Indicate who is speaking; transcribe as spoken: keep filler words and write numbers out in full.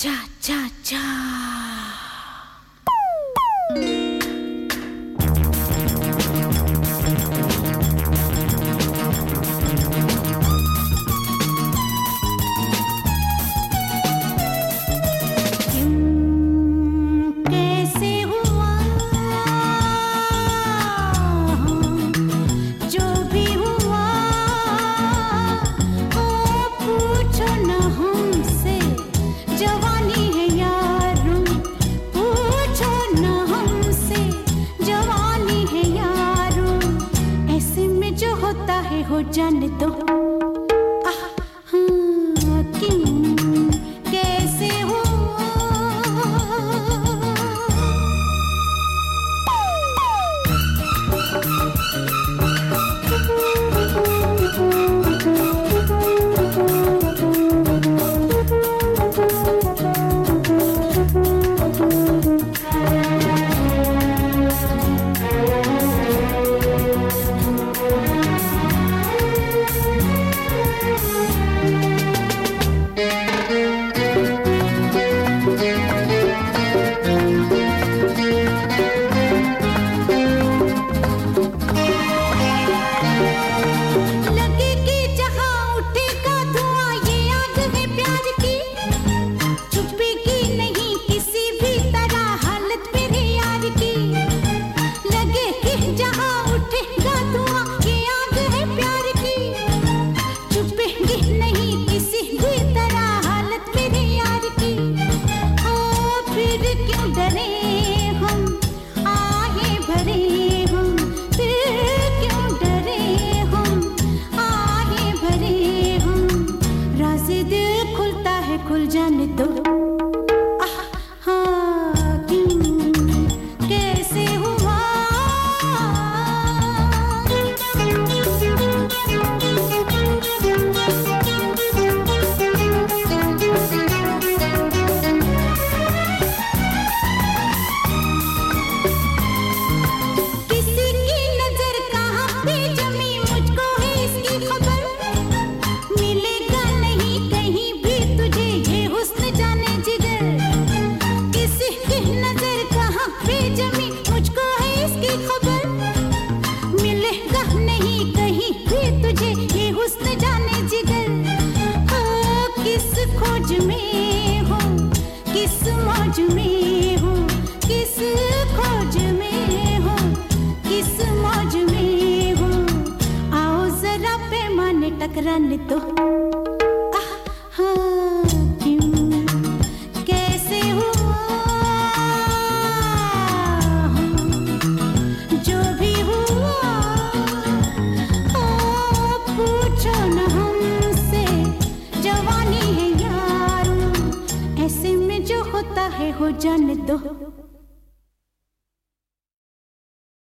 Speaker 1: चा चा चा हो जाने दो। आह, हाँ, क्यों, कैसे हुआ? खुल जाने दो। आह, हाँ, क्यों, कैसे हुआ? किसी की नजर कहाँ पे जमी, मुझको है इसकी खबर। मिलेगा नहीं कहीं भी तुझे ये हुस्न जाने जिगर। किसी की नजर कहाँ पे जमी, मुझको है इसकी खबर। मिलेगा नहीं कहीं भी तुझे ये हुस्न जाने जिगर। ओ, किस खोज में हो, किस मौज में हो, किस खोज में हो, किस मौज में हो। आओ जरा पैमाने टकराने दो। आह, हाँ, क्यों, कैसे हुआ? जो भी हुआ, ओ, पूछो न हमसे। जवानी है यारो, ऐसे में जो होता है हो जाने दो।